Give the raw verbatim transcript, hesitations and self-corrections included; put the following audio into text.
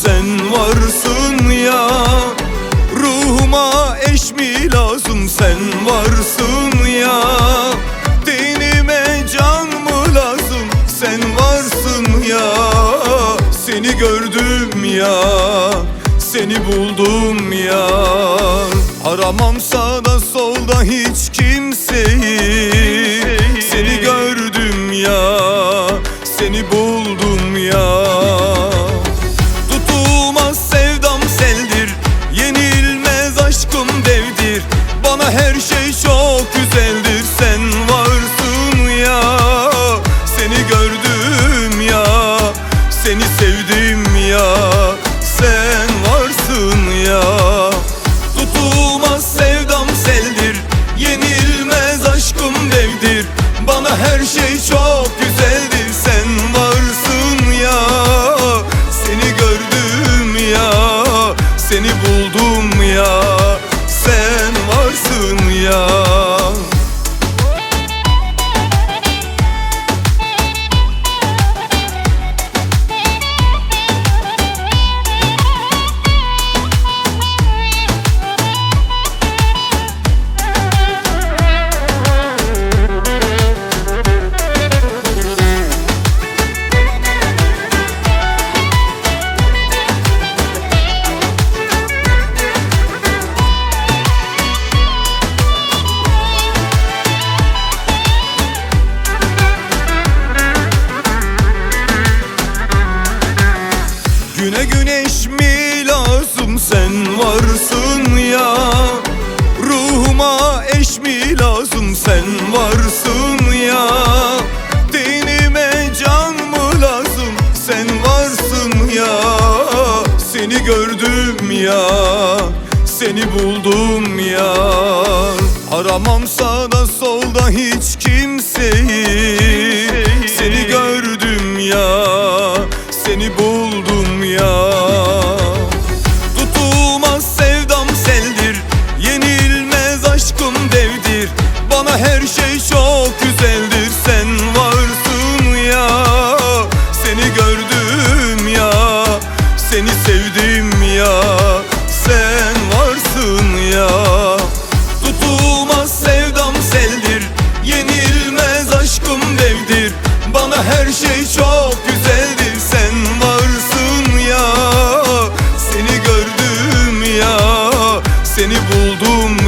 sen varsın ya. Ruhuma eş mi lazım, sen varsın ya. Dinime can mı lazım, sen varsın ya. Seni gördüm ya, seni buldum ya. Aramam sağda solda hiç kimseyi. Seni gördüm ya, seni buldum ya. Tutulmaz sevdam seldir, yenilmez aşkım devdir. Bana her şey çok güzeldir, sen varsın ya. Seni gördüm ya, seni sevdim ya. Sen varsın ya. Tutulmaz sevdam seldir, yenilmez aşkım devdir. Bana her şey çok güzeldir, sen varsın ya. Seni gördüm ya, seni buldum ya. Sen varsın ya. Güne güneş mi lazım, sen varsın ya. Ruhuma eş mi lazım, sen varsın ya. Dinime can mı lazım, sen varsın ya. Seni gördüm ya, seni buldum ya. Aramam sağda solda hiç kimseyi. Seni gördüm ya, seni buldum ya. Tutulmaz sevdam seldir, yenilmez aşkım devdir. Bana her şey çok güzeldir, sen varsın ya. Seni gördüm ya, seni sevdim ya. Sen varsın ya. Tutulmaz sevdam seldir, yenilmez aşkım devdir. Bana her şey çok güzeldir, sen varsın ya. Seni gördüm ya, seni buldum